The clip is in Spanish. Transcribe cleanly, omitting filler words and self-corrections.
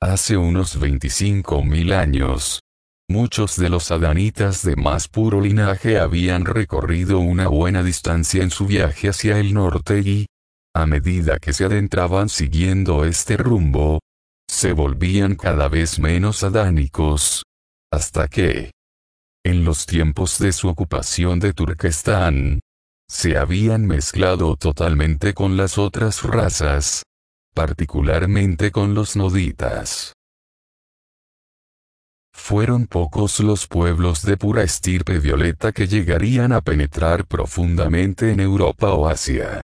Hace unos 25.000 años, muchos de los adanitas de más puro linaje habían recorrido una buena distancia en su viaje hacia el norte y, a medida que se adentraban siguiendo este rumbo, se volvían cada vez menos adánicos, hasta que, en los tiempos de su ocupación de Turquestán, se habían mezclado totalmente con las otras razas, particularmente con los noditas. Fueron pocos los pueblos de pura estirpe violeta que llegarían a penetrar profundamente en Europa o Asia.